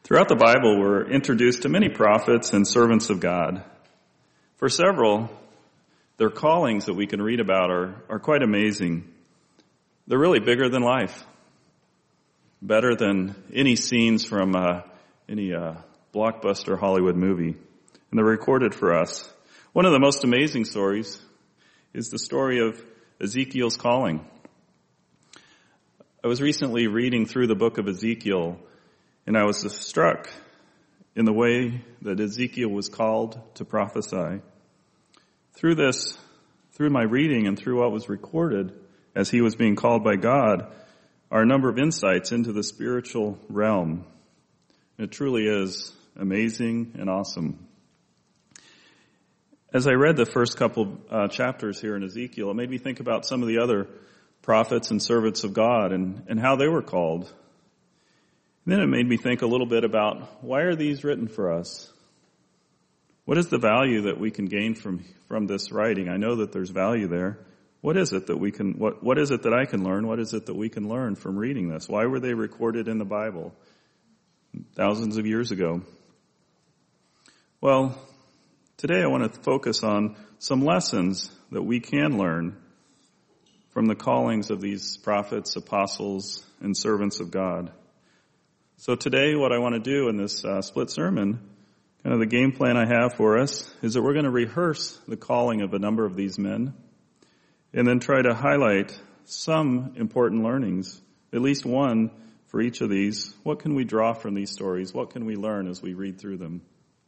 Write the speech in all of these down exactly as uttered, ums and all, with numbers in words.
Throughout the Bible, we're introduced to many prophets and servants of God. For several, their callings that we can read about are, are quite amazing. They're really bigger than life, better than any scenes from uh, any uh, blockbuster Hollywood movie. And they're recorded for us. One of the most amazing stories is the story of Ezekiel's calling. I was recently reading through the book of Ezekiel, and I was struck in the way that Ezekiel was called to prophesy. Through this, through my reading and through what was recorded as he was being called by God, are a number of insights into the spiritual realm. It truly is amazing and awesome. As I read the first couple uh, chapters here in Ezekiel, it made me think about some of the other prophets and servants of God and, and how they were called. And then it made me think a little bit about, why are these written for us? What is the value that we can gain from, from this writing? I know that there's value there. What is it that we can, what, what is it that I can learn? What is it that we can learn from reading this? Why were they recorded in the Bible thousands of years ago? Well, today I want to focus on some lessons that we can learn from the callings of these prophets, apostles, and servants of God. So today what I want to do in this uh, split sermon, kind of the game plan I have for us, is that we're going to rehearse the calling of a number of these men and then try to highlight some important learnings, at least one for each of these. What can we draw from these stories? What can we learn as we read through them?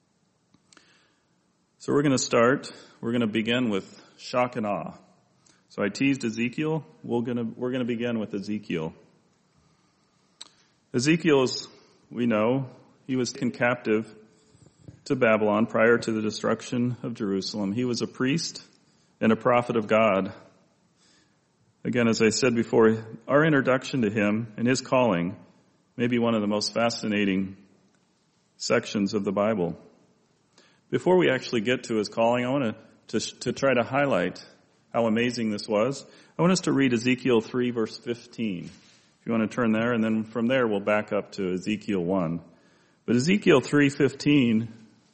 So we're going to start, we're going to begin with shock and awe. So I teased Ezekiel, we're going to, we're going to begin with Ezekiel. Ezekiel, as we know, he was taken captive to Babylon prior to the destruction of Jerusalem. He was a priest and a prophet of God. Again, as I said before, our introduction to him and his calling may be one of the most fascinating sections of the Bible. Before we actually get to his calling, I want to, to, to try to highlight how amazing this was. I want us to read Ezekiel three, verse fifteen. If you want to turn there, and then from there we'll back up to Ezekiel one. But Ezekiel three fifteen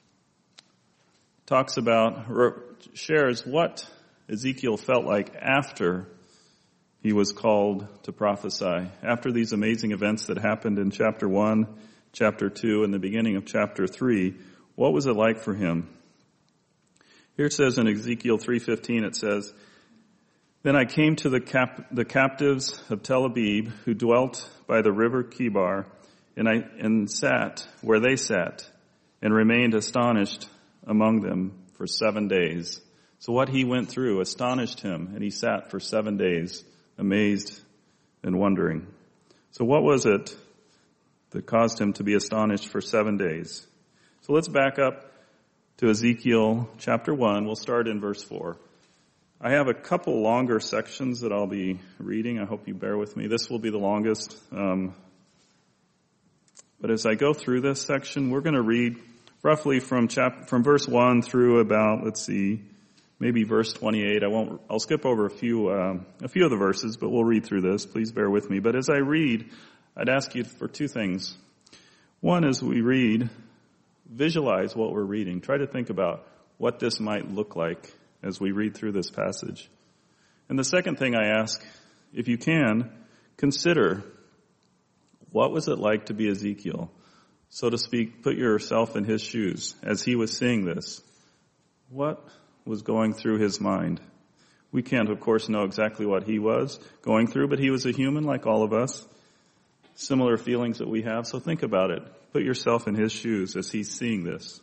talks about, shares what Ezekiel felt like after he was called to prophesy. After these amazing events that happened in chapter one, chapter two, and the beginning of chapter three, what was it like for him? Here it says in Ezekiel three fifteen, it says, "Then I came to the cap- the captives of Tel Abib, who dwelt by the river Kibar, and I and sat where they sat, and remained astonished among them for seven days." So what he went through astonished him, and he sat for seven days, amazed and wondering. So what was it that caused him to be astonished for seven days? So let's back up to Ezekiel chapter one. We'll start in verse four. I have a couple longer sections that I'll be reading. I hope you bear with me. This will be the longest. Um, but as I go through this section, we're going to read roughly from chap- from verse one through about, let's see, maybe verse twenty-eight. I won't. I'll skip over a few um, a few of the verses, but we'll read through this. Please bear with me. But as I read, I'd ask you for two things. One, as we read, visualize what we're reading. Try to think about what this might look like as we read through this passage. And the second thing I ask, if you can, consider, what was it like to be Ezekiel? So to speak, put yourself in his shoes as he was seeing this. What was going through his mind? We can't, of course, know exactly what he was going through, but he was a human like all of us. Similar feelings that we have, so think about it. Put yourself in his shoes as he's seeing this.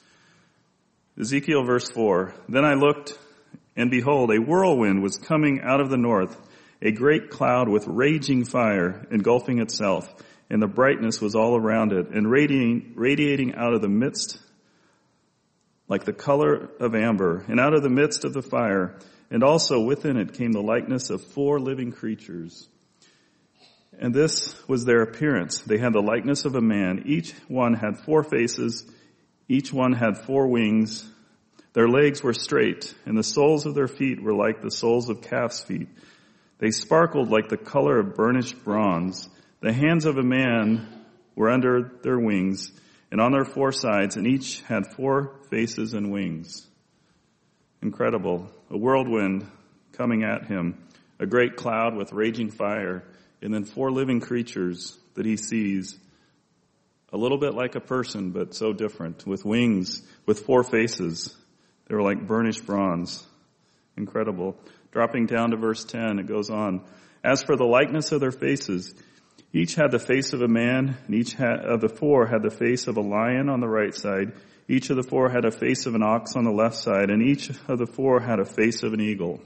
Ezekiel verse four, "Then I looked, and behold, a whirlwind was coming out of the north, a great cloud with raging fire engulfing itself, and the brightness was all around it, and radiating, radiating out of the midst like the color of amber, and out of the midst of the fire, and also within it came the likeness of four living creatures. And this was their appearance. They had the likeness of a man. Each one had four faces. Each one had four wings. Their legs were straight, and the soles of their feet were like the soles of calves' feet. They sparkled like the color of burnished bronze. The hands of a man were under their wings, and on their four sides, and each had four faces and wings. Incredible. A whirlwind coming at him, a great cloud with raging fire, and then four living creatures that he sees, a little bit like a person, but so different, with wings, with four faces. They were like burnished bronze. Incredible. Dropping down to verse ten, it goes on. As for the likeness of their faces, each had the face of a man, and each had, of the four had the face of a lion on the right side. Each of the four had a face of an ox on the left side, and each of the four had a face of an eagle.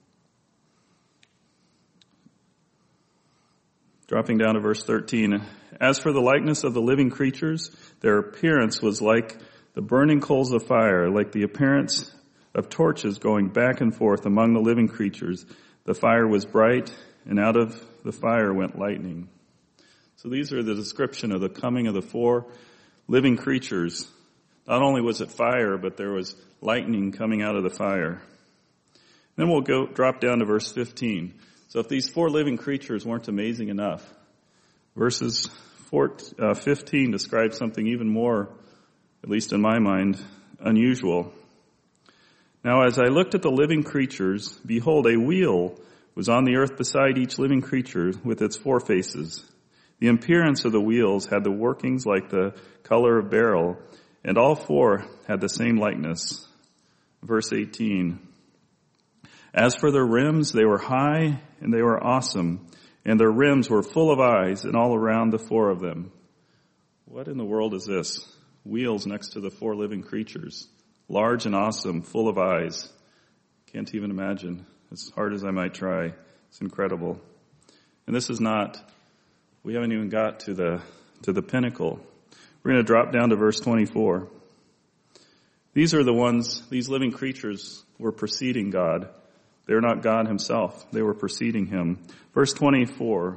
Dropping down to verse thirteen. As for the likeness of the living creatures, their appearance was like the burning coals of fire, like the appearance of torches going back and forth among the living creatures. The fire was bright, and out of the fire went lightning. So these are the description of the coming of the four living creatures. Not only was it fire, but there was lightning coming out of the fire. Then we'll go drop down to verse fifteen. So if these four living creatures weren't amazing enough, verses fifteen describes something even more, at least in my mind, unusual. Now as I looked at the living creatures, behold, a wheel was on the earth beside each living creature with its four faces. The appearance of the wheels had the workings like the color of beryl, and all four had the same likeness. Verse eighteen. As for their rims, they were high and they were awesome, and their rims were full of eyes, and all around the four of them. What in the world is this? Wheels next to the four living creatures. Large and awesome, full of eyes. Can't even imagine. As hard as I might try. It's incredible. And this is not, we haven't even got to the, to the pinnacle. We're going to drop down to verse twenty-four. These are the ones, these living creatures were preceding God. They're not God himself. They were preceding him. Verse twenty-four.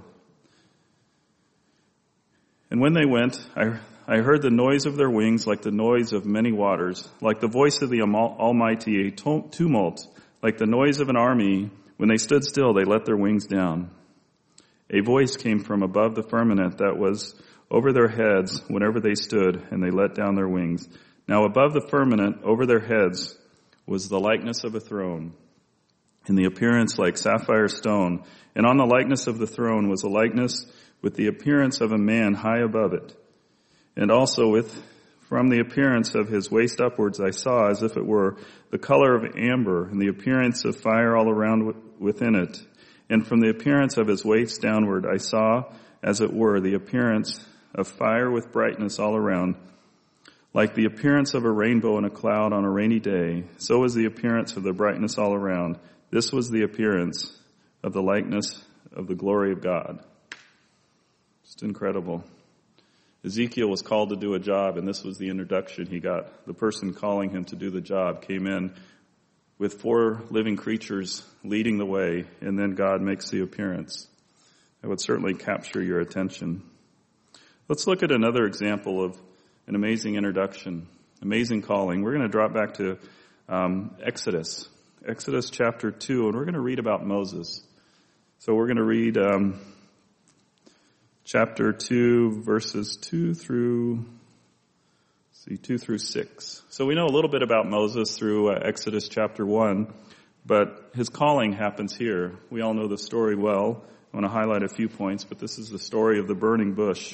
And when they went, I, I heard the noise of their wings like the noise of many waters, like the voice of the Almighty, a tumult, like the noise of an army. When they stood still, they let their wings down. A voice came from above the firmament that was over their heads whenever they stood, and they let down their wings. Now above the firmament, over their heads, was the likeness of a throne, in the appearance like sapphire stone. And on the likeness of the throne was a likeness with the appearance of a man high above it. And also with, from the appearance of his waist upwards, I saw as if it were the color of amber, and the appearance of fire all around within it. And from the appearance of his waist downward, I saw as it were the appearance of fire with brightness all around, like the appearance of a rainbow in a cloud on a rainy day. So was the appearance of the brightness all around. This was the appearance of the likeness of the glory of God. Just incredible. Ezekiel was called to do a job, and this was the introduction he got. The person calling him to do the job came in with four living creatures leading the way, and then God makes the appearance. That would certainly capture your attention. Let's look at another example of an amazing introduction, amazing calling. We're going to drop back to um, Exodus. Exodus chapter two, and we're going to read about Moses. So we're going to read um, chapter two, verses two through, see, two through six. So we know a little bit about Moses through uh, Exodus chapter one, but his calling happens here. We all know the story well. I want to highlight a few points, but this is the story of the burning bush.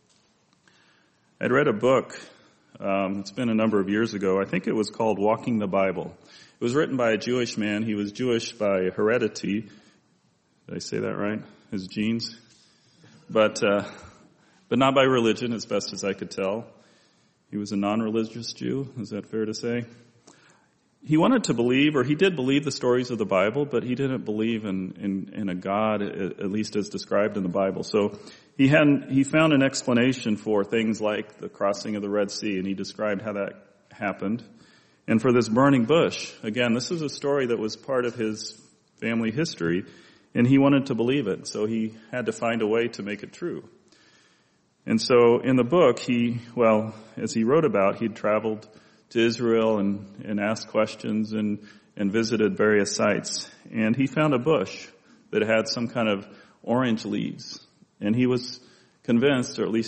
I'd read a book, um, it's been a number of years ago. I think it was called Walking the Bible. It was written by a Jewish man. He was Jewish by heredity. Did I say that right? His genes? But, uh, but not by religion, as best as I could tell. He was a non-religious Jew. Is that fair to say? He wanted to believe, or he did believe the stories of the Bible, but he didn't believe in, in, in a God, at least as described in the Bible. So he had, he found an explanation for things like the crossing of the Red Sea, and he described how that happened. And for this burning bush, again, this is a story that was part of his family history, and he wanted to believe it, so he had to find a way to make it true. And so in the book, he, well, as he wrote about, he'd traveled to Israel and, and asked questions and, and visited various sites. And he found a bush that had some kind of orange leaves. And he was convinced, or at least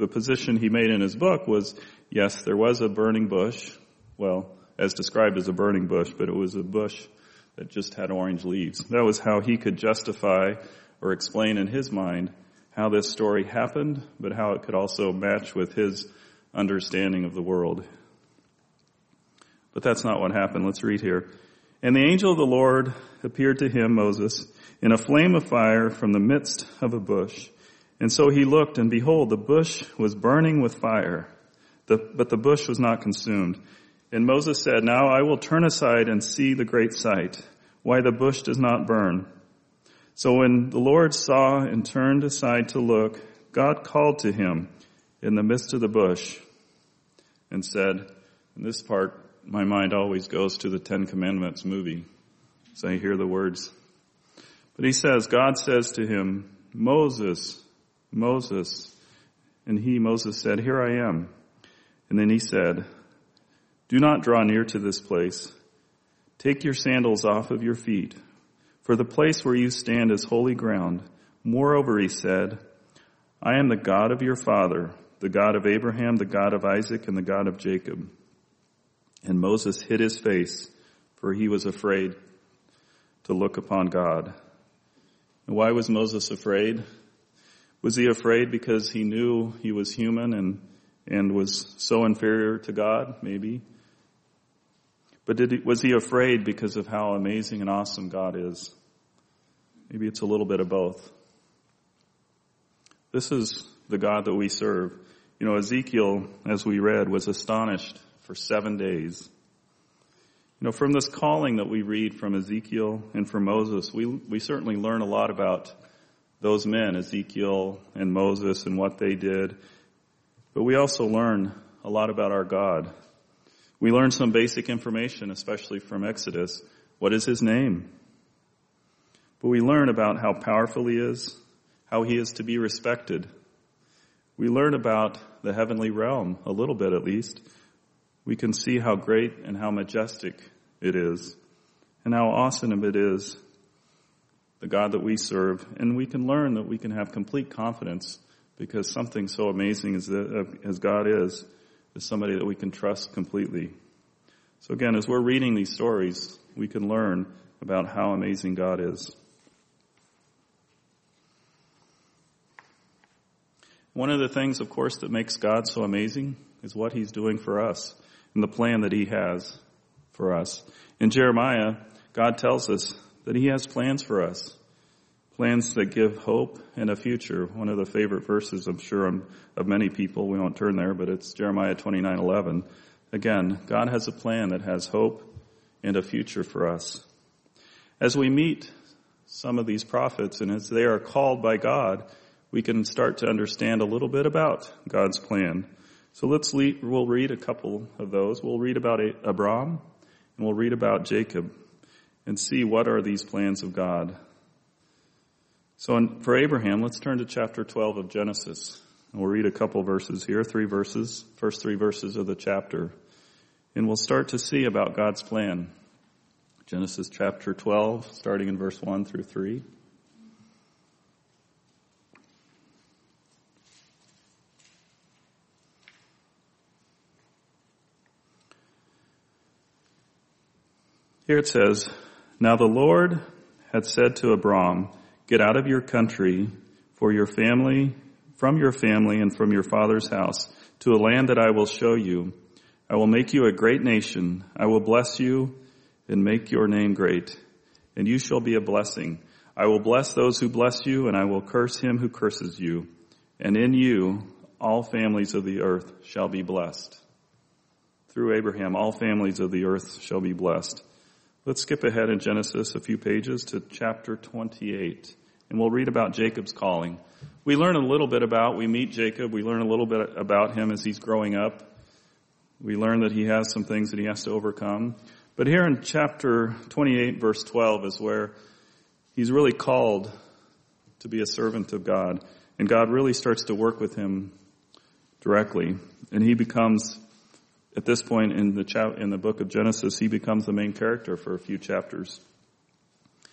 the position he made in his book was, yes, there was a burning bush, well, as described as a burning bush, but it was a bush that just had orange leaves. That was how he could justify or explain in his mind how this story happened, but how it could also match with his understanding of the world. But that's not what happened. Let's read here. And the angel of the Lord appeared to him, Moses, in a flame of fire from the midst of a bush. And so he looked, and behold, the bush was burning with fire, the, but the bush was not consumed. And Moses said, now I will turn aside and see the great sight, why the bush does not burn. So when the Lord saw and turned aside to look, God called to him in the midst of the bush and said, and this part, my mind always goes to the Ten Commandments movie, so I hear the words. But he says, God says to him, Moses, Moses. And he, Moses, said, here I am. And then he said, do not draw near to this place. Take your sandals off of your feet, for the place where you stand is holy ground. Moreover, he said, I am the God of your father, the God of Abraham, the God of Isaac, and the God of Jacob. And Moses hid his face, for he was afraid to look upon God. And why was Moses afraid? Was he afraid because he knew he was human and, and was so inferior to God? Maybe. But did he, was he afraid because of how amazing and awesome God is? Maybe it's a little bit of both. This is the God that we serve. You know, Ezekiel, as we read, was astonished for seven days. You know, from this calling that we read from Ezekiel and from Moses, we we certainly learn a lot about those men, Ezekiel and Moses, and what they did. But we also learn a lot about our God. We learn some basic information, especially from Exodus. What is his name? But we learn about how powerful he is, how he is to be respected. We learn about the heavenly realm, a little bit at least. We can see how great and how majestic it is, and how awesome it is, the God that we serve. And we can learn that we can have complete confidence because something so amazing as, as God is, is somebody that we can trust completely. So again, as we're reading these stories, we can learn about how amazing God is. One of the things, of course, that makes God so amazing is what he's doing for us and the plan that he has for us. In Jeremiah, God tells us that he has plans for us, plans that give hope and a future. One of the favorite verses, I'm sure, of many people. We won't turn there, but it's Jeremiah twenty-nine eleven. Again, God has a plan that has hope and a future for us. As we meet some of these prophets and as they are called by God, we can start to understand a little bit about God's plan. So let's lead, we'll read a couple of those. We'll read about Abraham and we'll read about Jacob and see what are these plans of God. So in, for Abraham, let's turn to chapter twelve of Genesis. And we'll read a couple verses here, three verses, first three verses of the chapter. And we'll start to see about God's plan. Genesis chapter twelve, starting in verse one through three. Here it says, Now the Lord had said to Abram, Get out of your country, for your family, from your family and from your father's house, to a land that I will show you. I will make you a great nation. I will bless you and make your name great, and you shall be a blessing. I will bless those who bless you, and I will curse him who curses you. And in you, all families of the earth shall be blessed. Through Abraham, all families of the earth shall be blessed. Let's skip ahead in Genesis a few pages to chapter twenty-eight, and we'll read about Jacob's calling. We learn a little bit about, we meet Jacob, we learn a little bit about him as he's growing up. We learn that he has some things that he has to overcome. But here in chapter twenty-eight, verse twelve, is where he's really called to be a servant of God. And God really starts to work with him directly. And he becomes, at this point in the cha- in the book of Genesis, he becomes the main character for a few chapters.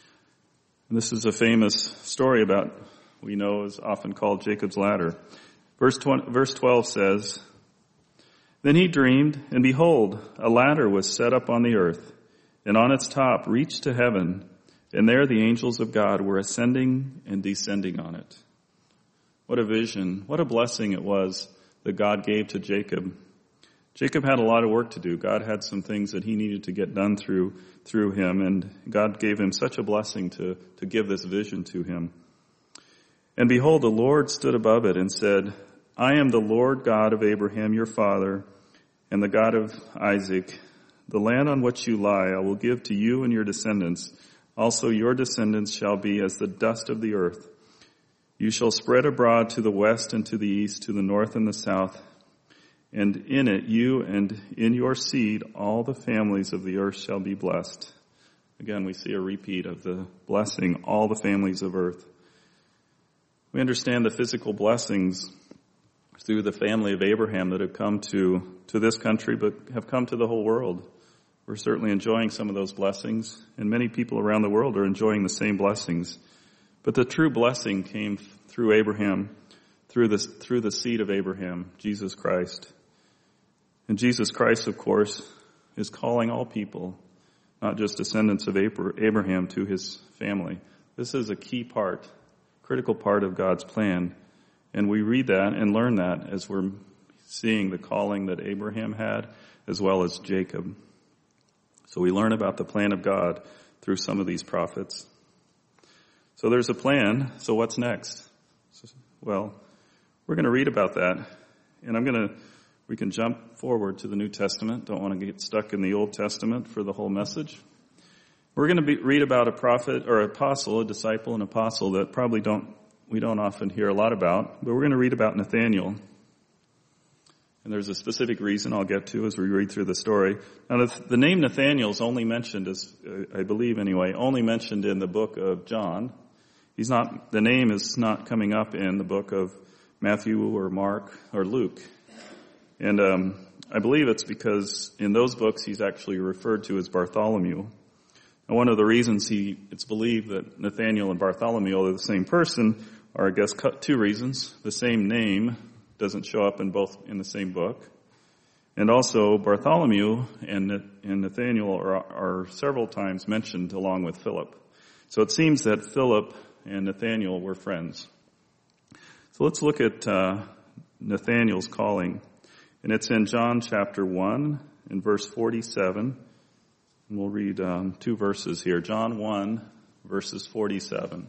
And this is a famous story about, we know is often called Jacob's Ladder. Verse twelve says, "Then he dreamed, and behold, a ladder was set up on the earth, and on its top reached to heaven, and there the angels of God were ascending and descending on it." What a vision, what a blessing it was that God gave to Jacob. Jacob had a lot of work to do. God had some things that he needed to get done through through him, and God gave him such a blessing to, to give this vision to him. "And behold, the Lord stood above it and said, I am the Lord God of Abraham your father, and the God of Isaac. The land on which you lie I will give to you and your descendants. Also your descendants shall be as the dust of the earth. You shall spread abroad to the west and to the east, to the north and the south. And in it you and in your seed all the families of the earth shall be blessed." Again, we see a repeat of the blessing, all the families of earth. We understand the physical blessings through the family of Abraham that have come to, to this country, but have come to the whole world. We're certainly enjoying some of those blessings, and many people around the world are enjoying the same blessings. But the true blessing came through Abraham, through the, through the seed of Abraham, Jesus Christ. And Jesus Christ, of course, is calling all people, not just descendants of Abraham, to his family. This is a key part, critical part of God's plan. And we read that and learn that as we're seeing the calling that Abraham had, as well as Jacob. So we learn about the plan of God through some of these prophets. So there's a plan. So what's next? Well, we're going to read about that. And I'm going to, we can jump forward to the New Testament. Don't want to get stuck in the Old Testament for the whole message. We're going to be, read about a prophet or apostle, a disciple and apostle that probably don't we don't often hear a lot about, but we're going to read about Nathanael. And there's a specific reason I'll get to as we read through the story. Now, the name Nathanael is only mentioned, as I believe anyway, only mentioned in the book of John. He's not, the name is not coming up in the book of Matthew or Mark or Luke. And um, I believe it's because in those books he's actually referred to as Bartholomew. And one of the reasons he it's believed that Nathanael and Bartholomew are the same person are, I guess, two reasons. The same name doesn't show up in both in the same book. And also Bartholomew and, and Nathanael are, are several times mentioned along with Philip. So it seems that Philip and Nathanael were friends. So let's look at uh, Nathanael's calling. And it's in John chapter one in verse forty-seven. And we'll read um, two verses here. John one, verses forty-seven.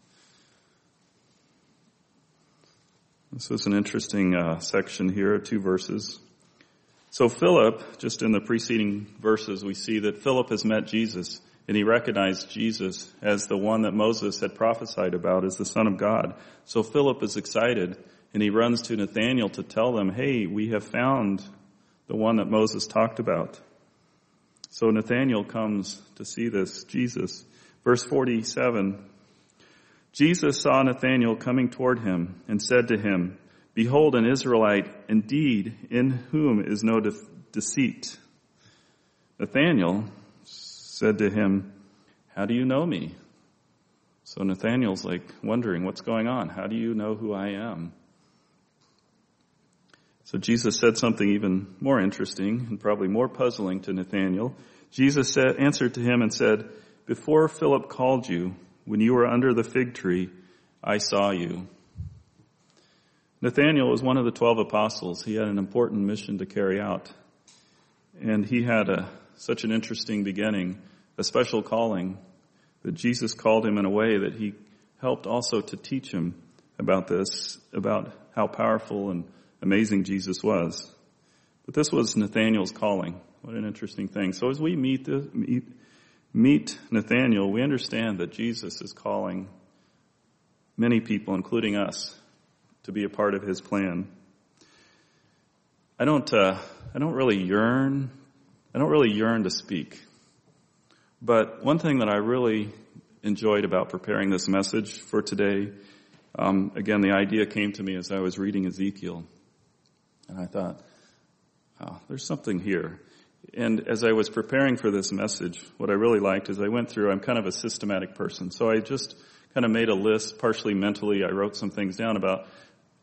This is an interesting uh, section here, two verses. So Philip, just in the preceding verses, we see that Philip has met Jesus, and he recognized Jesus as the one that Moses had prophesied about as the Son of God. So Philip is excited, and he runs to Nathanael to tell them, hey, we have found the one that Moses talked about. So Nathanael comes to see this Jesus. Verse forty-seven, Jesus saw Nathanael coming toward him and said to him, Behold, an Israelite, indeed, in whom is no de- deceit. Nathanael said to him, How do you know me? So Nathanael's like wondering, what's going on? How do you know who I am? So Jesus said something even more interesting and probably more puzzling to Nathanael. Jesus said, answered to him and said, Before Philip called you, when you were under the fig tree, I saw you. Nathanael was one of the twelve apostles. He had an important mission to carry out. And he had a, such an interesting beginning, a special calling, that Jesus called him in a way that he helped also to teach him about this, about how powerful and amazing Jesus was. But this was Nathanael's calling. What an interesting thing. So as we meet, the, meet, meet Nathanael, we understand that Jesus is calling many people, including us, to be a part of his plan. I don't, uh, I don't really yearn, I don't really yearn to speak. But one thing that I really enjoyed about preparing this message for today, um, again, the idea came to me as I was reading Ezekiel. And I thought, oh, there's something here. And as I was preparing for this message, what I really liked is I went through, I'm kind of a systematic person. So I just kind of made a list, partially mentally. I wrote some things down about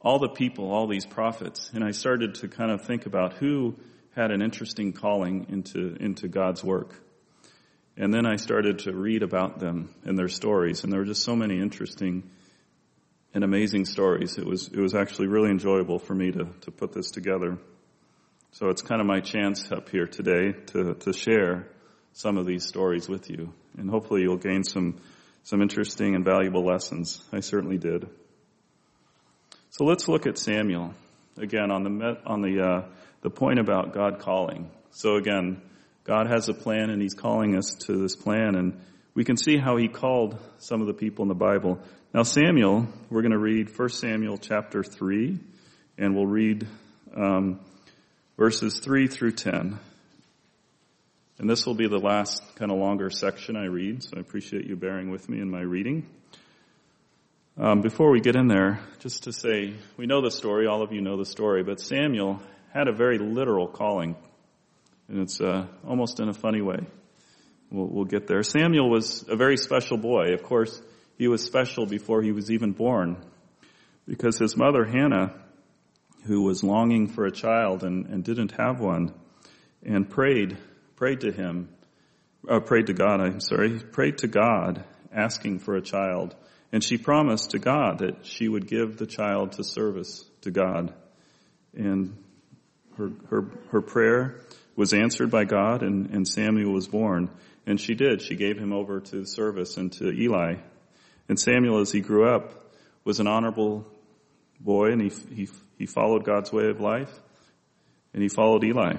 all the people, all these prophets, and I started to kind of think about who had an interesting calling into, into God's work. And then I started to read about them and their stories, and there were just so many interesting and amazing stories. It was, it was actually really enjoyable for me to, to put this together. So it's kind of my chance up here today to, to share some of these stories with you. And hopefully you'll gain some, some interesting and valuable lessons. I certainly did. So let's look at Samuel again on the, on the, uh, the point about God calling. So again, God has a plan and he's calling us to this plan, and we can see how he called some of the people in the Bible. Now Samuel, we're going to read First Samuel chapter three, and we'll read, um, verses three through ten. And this will be the last kind of longer section I read, so I appreciate you bearing with me in my reading. Um, before we get in there, just to say, we know the story, all of you know the story, but Samuel had a very literal calling, and it's uh, almost in a funny way. We'll, we'll get there. Samuel was a very special boy. Of course, he was special before he was even born, because his mother, Hannah, who was longing for a child and, and didn't have one, and prayed, prayed to him, uh, prayed to God, I'm sorry, prayed to God, asking for a child. And she promised to God that she would give the child to service to God. And her, her, her prayer was answered by God, and, and Samuel was born. And she did. She gave him over to service and to Eli. And Samuel, as he grew up, was an honorable boy, and he, he, he followed God's way of life, and he followed Eli.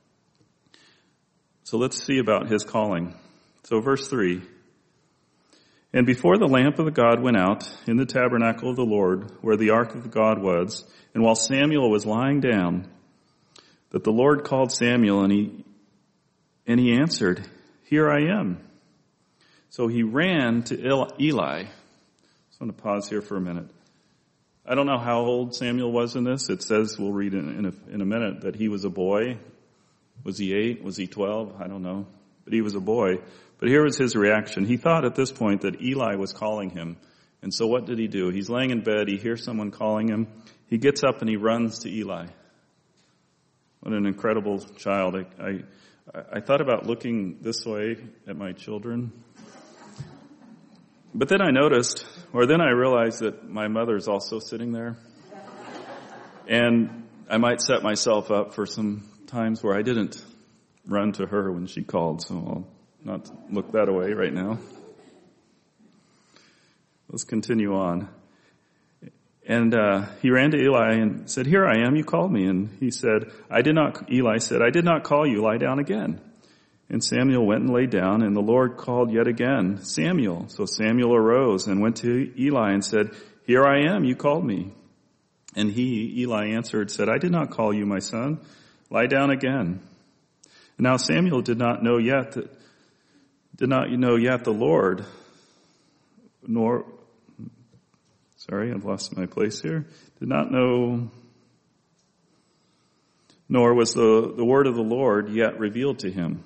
So let's see about his calling. So verse three. And before the lamp of the God went out in the tabernacle of the Lord, where the ark of God was, and while Samuel was lying down, that the Lord called Samuel, and he, and he answered, "Here I am." So he ran to Eli. I just want to pause here for a minute. I don't know how old Samuel was in this. It says, we'll read in, in, a, in a minute, that he was a boy. Was he eight? Was he twelve? I don't know. But he was a boy. But here was his reaction. He thought at this point that Eli was calling him. And so what did he do? He's laying in bed. He hears someone calling him. He gets up and he runs to Eli. What an incredible child. I, I, I thought about looking this way at my children. But then I noticed, or then I realized that my mother's also sitting there. And I might set myself up for some times where I didn't run to her when she called, so I'll not look that away right now. Let's continue on. And uh, he ran to Eli and said, "Here I am, you called me." And he said, I did not, Eli said, "I did not call you, lie down again." And Samuel went and lay down, and the Lord called yet again, "Samuel." So Samuel arose and went to Eli and said, "Here I am, you called me." And he, Eli, answered, said, "I did not call you, my son. Lie down again." And now Samuel did not know yet that, did not know yet the Lord, nor, sorry, I've lost my place here, did not know, nor was the, the word of the Lord yet revealed to him.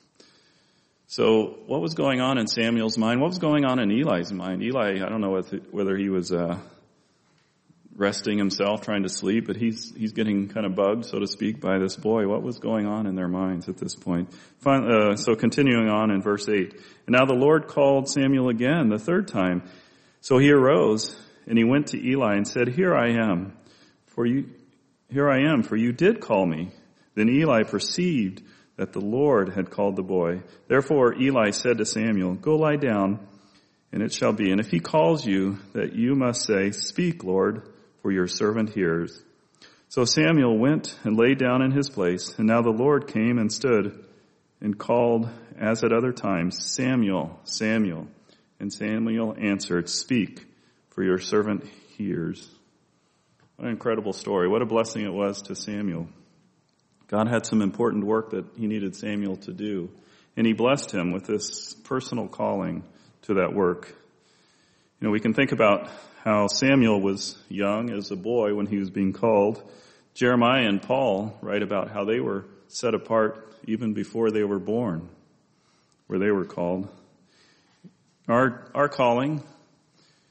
So what was going on in Samuel's mind? What was going on in Eli's mind? Eli, I don't know whether he was uh, resting himself, trying to sleep, but he's he's getting kind of bugged, so to speak, by this boy. What was going on in their minds at this point? Uh, so continuing on in verse eight. And now the Lord called Samuel again the third time. So he arose and he went to Eli and said, "Here I am, for you. Here I am, for you did call me." Then Eli perceived that the Lord had called the boy. Therefore Eli said to Samuel, "Go lie down, and it shall be. And if he calls you, that you must say, 'Speak, Lord, for your servant hears.'" So Samuel went and lay down in his place. And now the Lord came and stood and called, as at other times, "Samuel, Samuel." And Samuel answered, "Speak, for your servant hears." What an incredible story. What a blessing it was to Samuel. God had some important work that he needed Samuel to do, and he blessed him with this personal calling to that work. You know, we can think about how Samuel was young as a boy when he was being called. Jeremiah and Paul write about how they were set apart even before they were born, where they were called. Our our calling,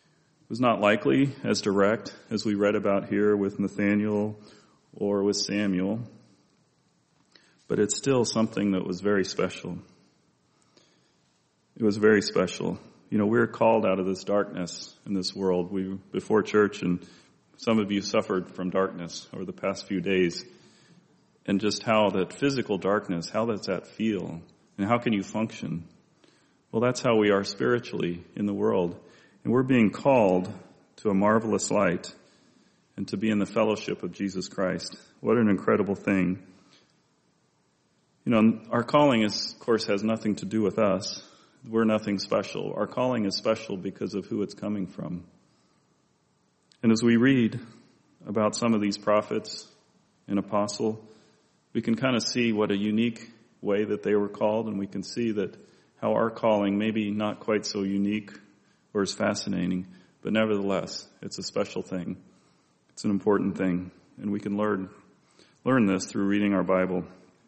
was not likely as direct as we read about here with Nathaniel or with Samuel, but it's still something that was very special. It was very special. You know, we're called out of this darkness in this world. We, before church, and some of you suffered from darkness over the past few days, and just how that physical darkness, how does that feel, and how can you function? Well, that's how we are spiritually in the world. And we're being called to a marvelous light and to be in the fellowship of Jesus Christ. What an incredible thing. You know, our calling is, of course, has nothing to do with us. We're nothing special. Our calling is special because of who it's coming from. And as we read about some of these prophets and apostles, we can kind of see what a unique way that they were called, and we can see that how our calling may be not quite so unique or as fascinating, but nevertheless, it's a special thing. It's an important thing, and we can learn learn this through reading our Bible.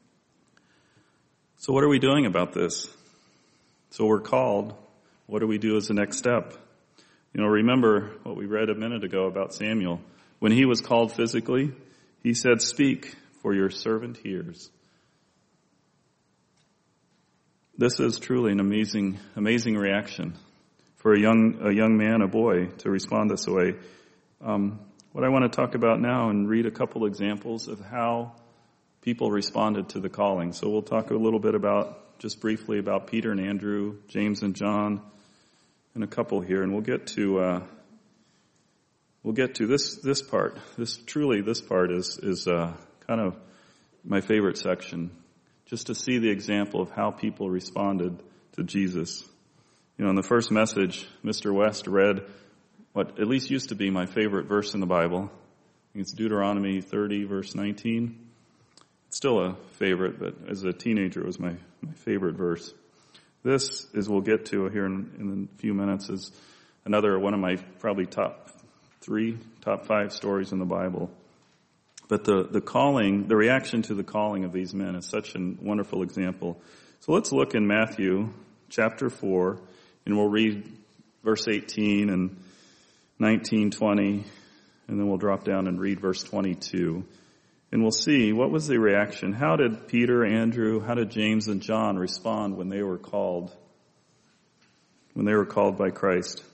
So what are we doing about this? So we're called. What do we do as the next step? You know, remember what we read a minute ago about Samuel. When he was called physically, he said, "Speak, for your servant hears." This is truly an amazing, amazing reaction for a young, a young man, a boy, to respond this way. Um, what I want to talk about now and read a couple examples of how people responded to the calling. So we'll talk a little bit about, just briefly, about Peter and Andrew, James and John, and a couple here, and we'll get to uh, we'll get to this this part. This truly, this part is is uh, kind of my favorite section, just to see the example of how people responded to Jesus. You know, in the first message, Mister West read what at least used to be my favorite verse in the Bible. I think it's Deuteronomy thirty, verse nineteen. It's still a favorite, but as a teenager, it was my, my favorite verse. This, as we'll get to here in, in a few minutes, is another one of my probably top three, top five stories in the Bible. But the, the calling, the reaction to the calling of these men is such a wonderful example. So let's look in Matthew chapter four, and we'll read verse eighteen and nineteen, twenty, and then we'll drop down and read verse twenty-two. And we'll see, what was the reaction? How did Peter, Andrew, how did James and John respond when they were called, when they were called by Christ?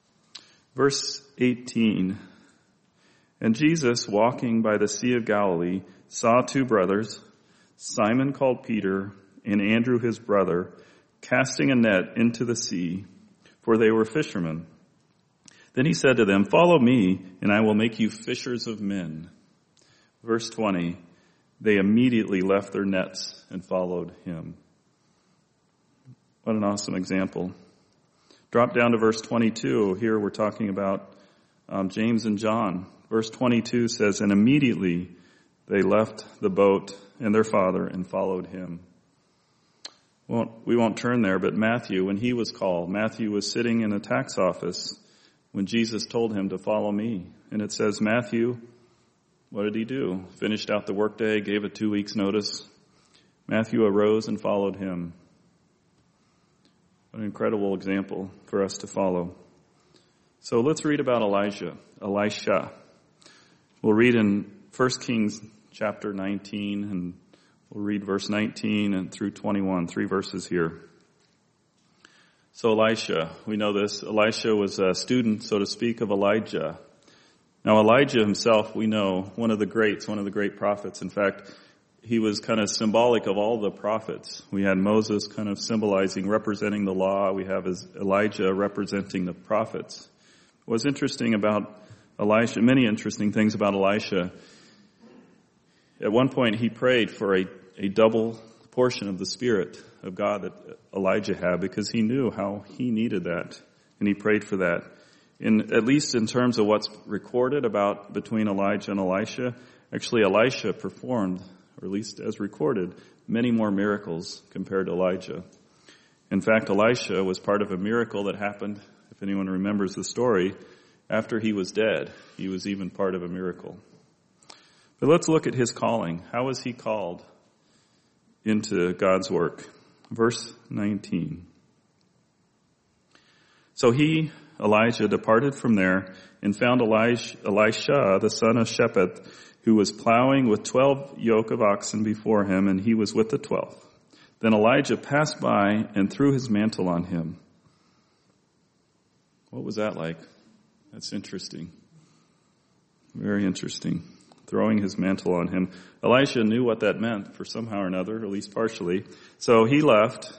Verse eighteen, "And Jesus, walking by the Sea of Galilee, saw two brothers, Simon called Peter, and Andrew his brother, casting a net into the sea, for they were fishermen. Then he said to them, 'Follow me, and I will make you fishers of men.'" Verse twenty, "They immediately left their nets and followed him." What an awesome example. Drop down to verse twenty-two. Here we're talking about um, James and John. Verse twenty-two says, "And immediately they left the boat and their father and followed him." Well, we won't turn there, but Matthew, when he was called, Matthew was sitting in the tax office when Jesus told him to follow me. And it says Matthew, what did he do? Finished out the workday, gave a two weeks notice. Matthew arose and followed him. What an incredible example for us to follow. So let's read about Elijah, Elisha. We'll read in First Kings chapter nineteen, and we'll read verse nineteen and through twenty-one, three verses here. So Elisha, we know this. Elisha was a student, so to speak, of Elijah. Now Elijah himself, we know, one of the greats, one of the great prophets. In fact, he was kind of symbolic of all the prophets. We had Moses kind of symbolizing, representing the law. We have Elijah representing the prophets. What's interesting about Elisha, many interesting things about Elisha. At one point he prayed for a, a double portion of the Spirit of God that Elijah had, because he knew how he needed that, and he prayed for that. In, at least in terms of what's recorded about between Elijah and Elisha, actually Elisha performed, or at least as recorded, many more miracles compared to Elijah. In fact, Elisha was part of a miracle that happened, if anyone remembers the story, after he was dead. He was even part of a miracle. But let's look at his calling. How was he called into God's work? Verse nineteen. So he, Elijah departed from there and found Elisha, Elisha, the son of Shaphat, who was plowing with twelve yoke of oxen before him, and he was with the twelfth. Then Elijah passed by and threw his mantle on him. What was that like? That's interesting. Very interesting. Throwing his mantle on him. Elisha knew what that meant for somehow or another, at least partially. So he left.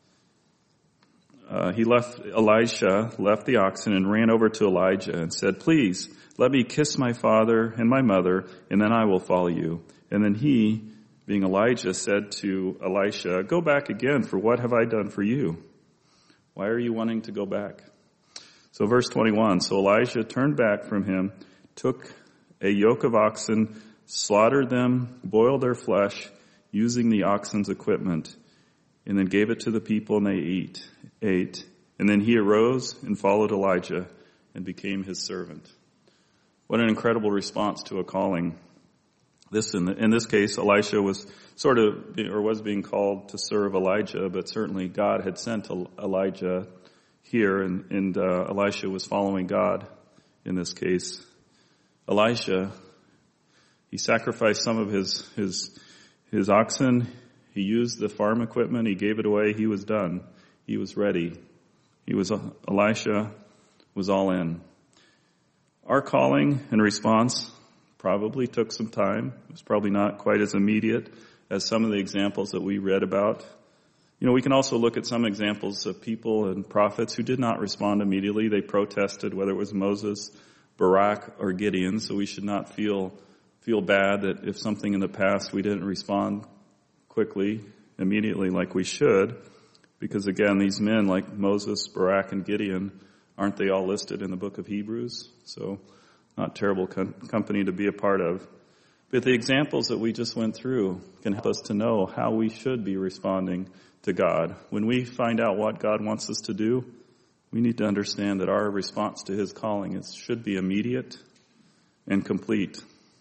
Uh, he left, Elisha left the oxen and ran over to Elijah and said, "Please, let me kiss my father and my mother, and then I will follow you." And then he, being Elijah, said to Elisha, "Go back again, for what have I done for you? Why are you wanting to go back?" So verse twenty-one, so Elijah turned back from him, took a yoke of oxen, slaughtered them, boiled their flesh, using the oxen's equipment, and then gave it to the people, and they eat, ate. And then he arose and followed Elijah and became his servant. What an incredible response to a calling. This, in, the, in this case, Elisha was sort of, or was being called to serve Elijah, but certainly God had sent Elijah here, and, and uh, Elisha was following God in this case. Elisha, he sacrificed some of his, his, his oxen. He used the farm equipment. He gave it away. He was done. He was ready. He was, Elisha was all in. Our calling and response probably took some time. It was probably not quite as immediate as some of the examples that we read about. You know, we can also look at some examples of people and prophets who did not respond immediately. They protested, whether it was Moses, Barak, or Gideon. So we should not feel feel bad that if something in the past we didn't respond quickly, immediately like we should. Because again, these men like Moses, Barak, and Gideon, aren't they all listed in the book of Hebrews? So not terrible com- company to be a part of. But the examples that we just went through can help us to know how we should be responding to God. When we find out what God wants us to do, we need to understand that our response to his calling is, should be immediate and complete.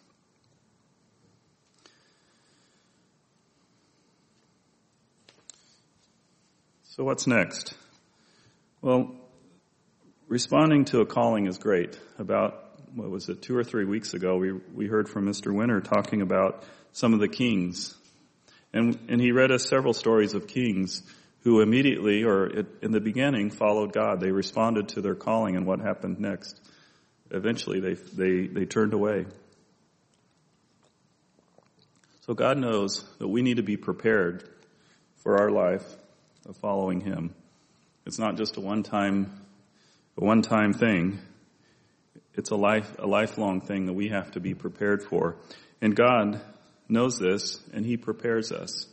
So what's next? Well, responding to a calling is great. About, what was it, two or three weeks ago, we we heard from Mister Winter talking about some of the kings. And, and he read us several stories of kings who immediately, or in the beginning, followed God. They responded to their calling, and what happened next? Eventually, they they they turned away. So God knows that we need to be prepared for our life of following him. It's not just a one-time a one-time thing. It's a life a lifelong thing that we have to be prepared for. And God knows this, and he prepares us.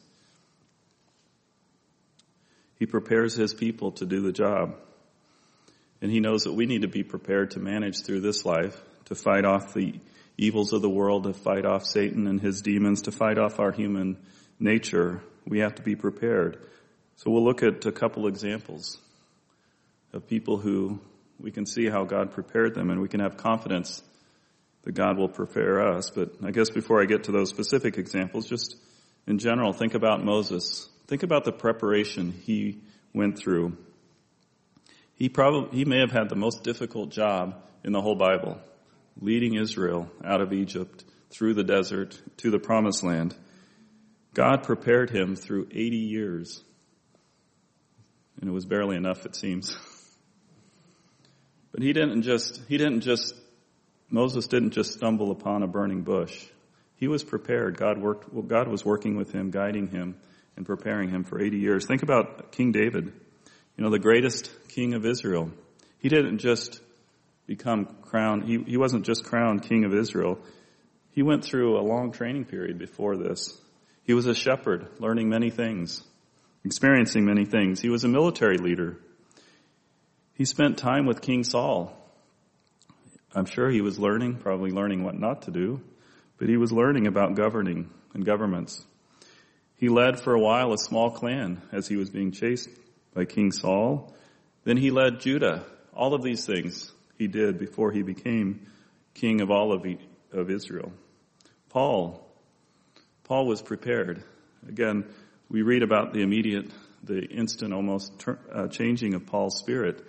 He prepares his people to do the job. And he knows that we need to be prepared to manage through this life, to fight off the evils of the world, to fight off Satan and his demons, to fight off our human nature. We have to be prepared. So we'll look at a couple examples of people who we can see how God prepared them, and we can have confidence that God will prepare us. But I guess before I get to those specific examples, just in general, think about Moses. Think about the preparation he went through. He probably, he may have had the most difficult job in the whole Bible, leading Israel out of Egypt, through the desert, to the promised land. God prepared him through eighty years. And it was barely enough, it seems. But he didn't just, he didn't just, Moses didn't just stumble upon a burning bush. He was prepared. God worked, well, God was working with him, guiding him, and preparing him for eighty years. Think about King David, you know, the greatest king of Israel. He didn't just become crowned, he, he wasn't just crowned king of Israel. He went through a long training period before this. He was a shepherd, learning many things, experiencing many things. He was a military leader. He spent time with King Saul. I'm sure he was learning, probably learning what not to do, but he was learning about governing and governments. He led for a while a small clan as he was being chased by King Saul. Then he led Judah. All of these things he did before he became king of all of, of Israel. Paul. Paul was prepared. Again, we read about the immediate, the instant almost ter- uh, changing of Paul's spirit.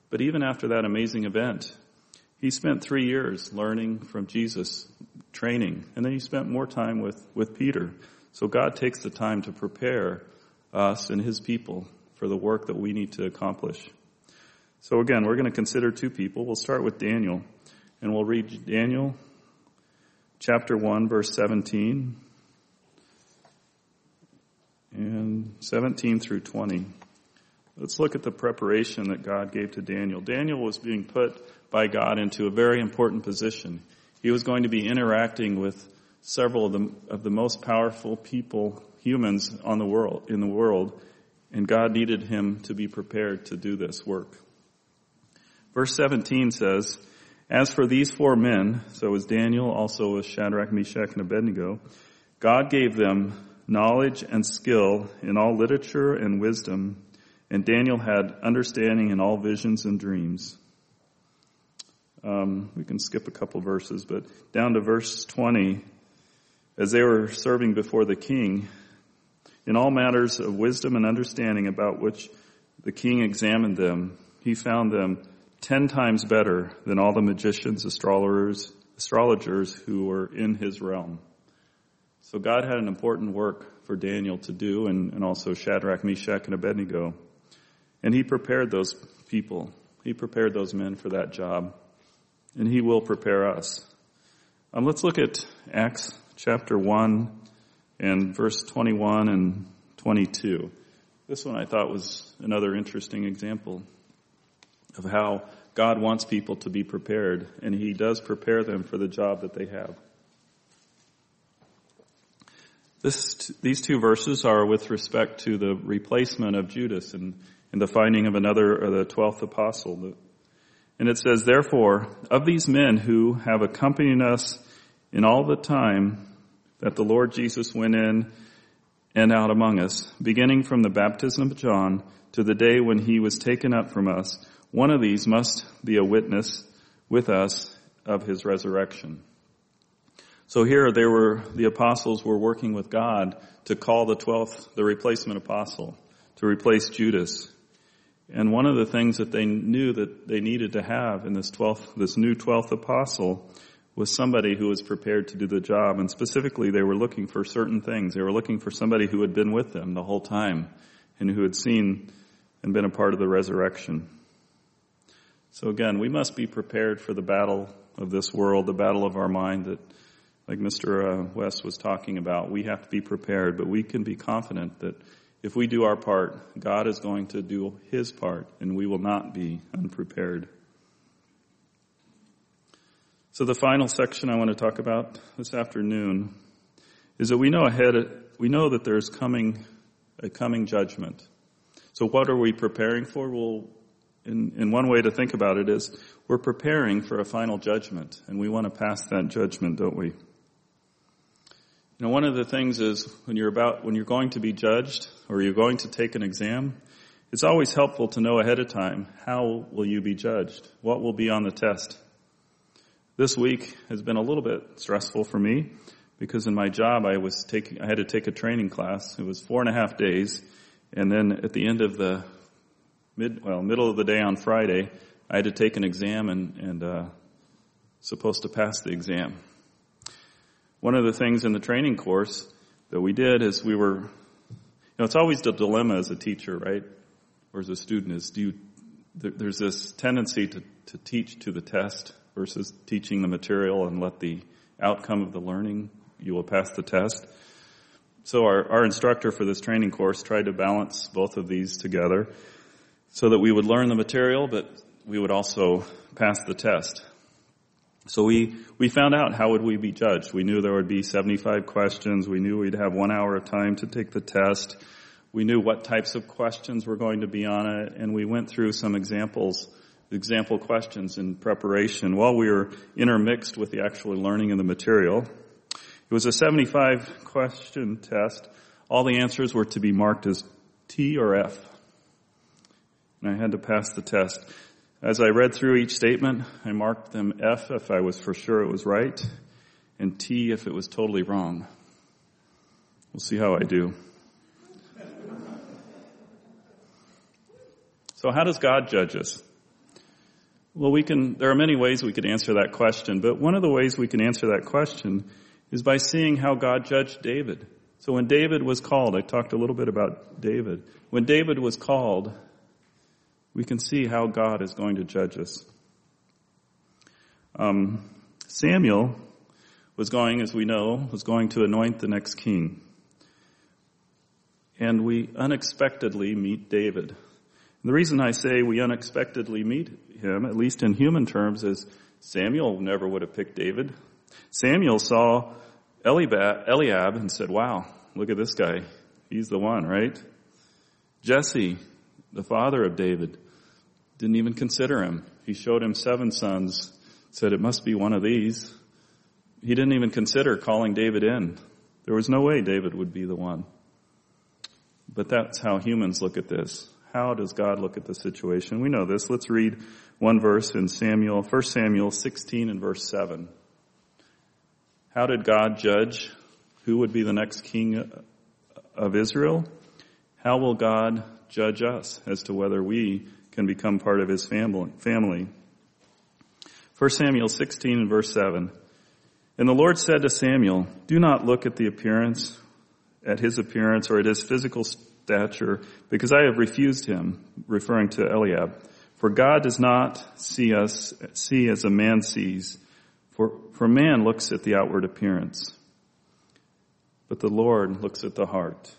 But even after that amazing event, he spent three years learning from Jesus, training, and then he spent more time with, with Peter. So God takes the time to prepare us and his people for the work that we need to accomplish. So again, we're going to consider two people. We'll start with Daniel, and we'll read Daniel chapter one, verse seventeen, and seventeen through twenty. Let's look at the preparation that God gave to Daniel. Daniel was being put by God into a very important position. He was going to be interacting with several of the, of the most powerful people, humans on the world, in the world, and God needed him to be prepared to do this work. Verse seventeen says, "As for these four men," so it was Daniel, also was Shadrach, Meshach, and Abednego, "God gave them knowledge and skill in all literature and wisdom, and Daniel had understanding in all visions and dreams." Um, we can skip a couple verses, but down to verse twenty, "As they were serving before the king, in all matters of wisdom and understanding about which the king examined them, he found them ten times better than all the magicians, astrologers, astrologers who were in his realm." So God had an important work for Daniel to do, and, and also Shadrach, Meshach, and Abednego. And he prepared those people. He prepared those men for that job. And he will prepare us. Um, let's look at Acts chapter one and verse twenty-one and twenty-two. This one I thought was another interesting example of how God wants people to be prepared, and he does prepare them for the job that they have. This, these two verses are with respect to the replacement of Judas and, and the finding of another, or the twelfth apostle. And it says, "Therefore, of these men who have accompanied us in all the time that the Lord Jesus went in and out among us, beginning from the baptism of John to the day when he was taken up from us, one of these must be a witness with us of his resurrection." So here they were, the apostles were working with God to call the twelfth, the replacement apostle, to replace Judas. And one of the things that they knew that they needed to have in this twelfth, this new twelfth apostle was somebody who was prepared to do the job. And specifically, they were looking for certain things. They were looking for somebody who had been with them the whole time and who had seen and been a part of the resurrection. So again, we must be prepared for the battle of this world, the battle of our mind that, like Mister West was talking about. We have to be prepared, but we can be confident that if we do our part, God is going to do his part, and we will not be unprepared. So the final section I want to talk about this afternoon is that we know ahead, we know that there's coming a coming judgment. So what are we preparing for? Well, in, in one way to think about it is we're preparing for a final judgment, and we want to pass that judgment, don't we? You know, one of the things is when you're about, when you're going to be judged or you're going to take an exam, it's always helpful to know ahead of time, how will you be judged? What will be on the test? This week has been a little bit stressful for me because in my job I was taking, I had to take a training class. It was four and a half days. And then at the end of the mid, well, middle of the day on Friday, I had to take an exam and, and, uh, supposed to pass the exam. One of the things in the training course that we did is we were, you know, it's always the dilemma as a teacher, right? Or as a student is, do you, there, there's this tendency to, to teach to the test versus teaching the material and let the outcome of the learning, you will pass the test. So our, our instructor for this training course tried to balance both of these together so that we would learn the material, but we would also pass the test. So we, we found out how would we be judged. We knew there would be seventy-five questions. We knew we'd have one hour of time to take the test. We knew what types of questions were going to be on it, and we went through some examples, example questions in preparation while we were intermixed with the actual learning of the material. It was a seventy-five question test. All the answers were to be marked as T or F. And I had to pass the test. As I read through each statement, I marked them F if I was for sure it was right, and T if it was totally wrong. We'll see how I do. So how does God judge us? Well, we can, there are many ways we could answer that question, but one of the ways we can answer that question is by seeing how God judged David. So when David was called, I talked a little bit about David. When David was called, we can see how God is going to judge us. Um, Samuel was going, as we know, was going to anoint the next king. And we unexpectedly meet David. And the reason I say we unexpectedly meet him, at least in human terms, is Samuel never would have picked David. Samuel saw Eliab and said, wow, look at this guy. He's the one, right? Jesse, the father of David, didn't even consider him. He showed him seven sons, said it must be one of these. He didn't even consider calling David in. There was no way David would be the one. But that's how humans look at this. How does God look at the situation? We know this. Let's read one verse in Samuel, First Samuel sixteen and verse seven. How did God judge who would be the next king of Israel? How will God judge us as to whether we can become part of his family? First Samuel sixteen and verse seven. And the Lord said to Samuel, do not look at the appearance, at his appearance or at his physical stature, because I have refused him, referring to Eliab. For God does not see us, see as a man sees, for, for man looks at the outward appearance, but the Lord looks at the heart.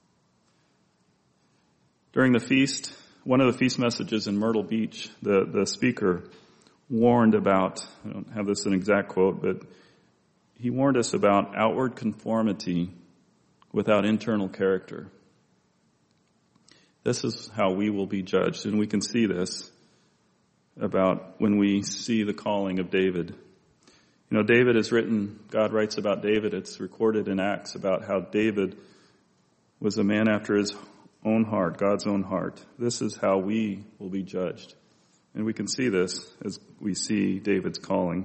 During the feast, one of the feast messages in Myrtle Beach, the, the speaker warned about, I don't have this an exact quote, but he warned us about outward conformity without internal character. This is how we will be judged, and we can see this about when we see the calling of David. You know, David is written, God writes about David, it's recorded in Acts about how David was a man after his own heart, God's own heart. This is how we will be judged. And we can see this as we see David's calling.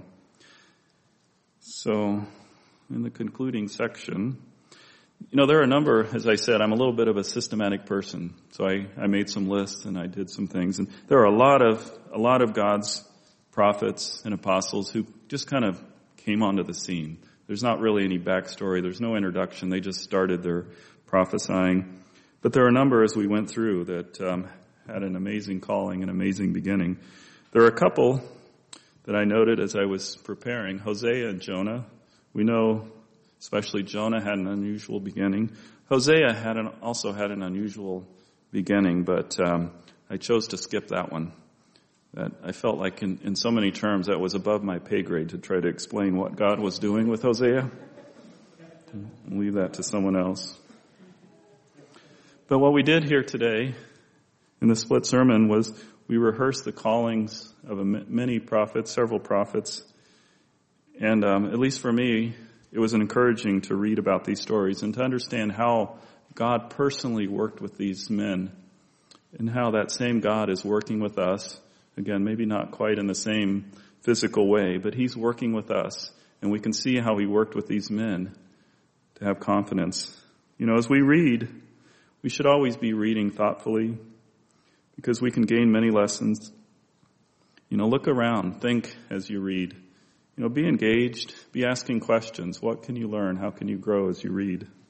So, in the concluding section, you know, there are a number, as I said, I'm a little bit of a systematic person. So I, I made some lists and I did some things. And there are a lot of, a lot of God's prophets and apostles who just kind of came onto the scene. There's not really any backstory. There's no introduction. They just started their prophesying. But there are a number as we went through that um, had an amazing calling, an amazing beginning. There are a couple that I noted as I was preparing. Hosea and Jonah. We know especially Jonah had an unusual beginning. Hosea had an, also had an unusual beginning, but um, I chose to skip that one. That I felt like in, in so many terms that was above my pay grade to try to explain what God was doing with Hosea. I'll leave that to someone else. But what we did here today in the split sermon was we rehearsed the callings of a, many prophets, several prophets. And um, at least for me, it was encouraging to read about these stories and to understand how God personally worked with these men and how that same God is working with us. Again, maybe not quite in the same physical way, but he's working with us. And we can see how he worked with these men to have confidence. You know, as we read, we should always be reading thoughtfully because we can gain many lessons. You know, look around, think as you read. You know, be engaged, be asking questions. What can you learn? How can you grow as you read?